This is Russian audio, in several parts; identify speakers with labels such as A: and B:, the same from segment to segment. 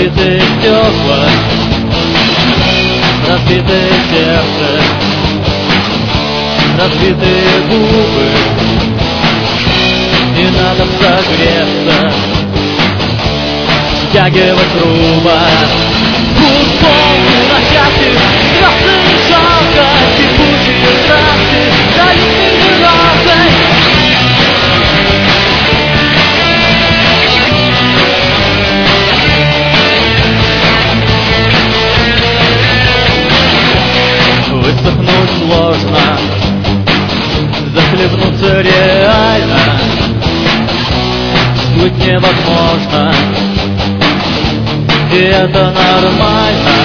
A: Разбитые стекла, разбитое сердце, разбитые губы, и надо согреться, стягивать грубо. Футболку на части, красный жалко, текучие страсти дают минералкой. Высохнуть сложно, захлебнуться реально, всплыть невозможно, и это нормально.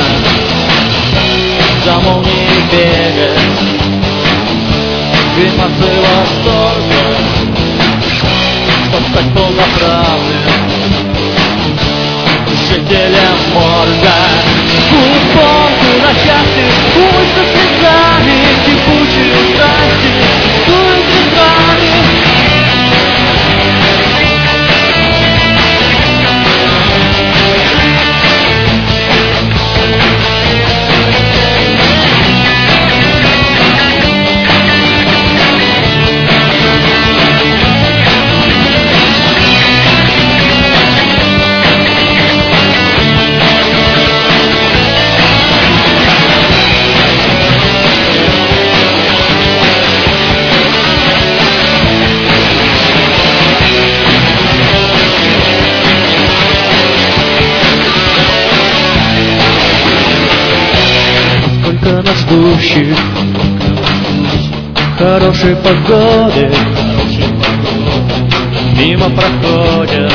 A: За молнией бегать, гримасы восторга, чтоб стать полноправным жителем морга. Футболку на части, улица слезами, текучие страсти дуют ветрами. На ждущих хорошей погоды мимо проходят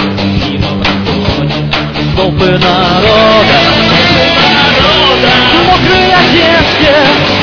A: толпы народа в мокрой одежде.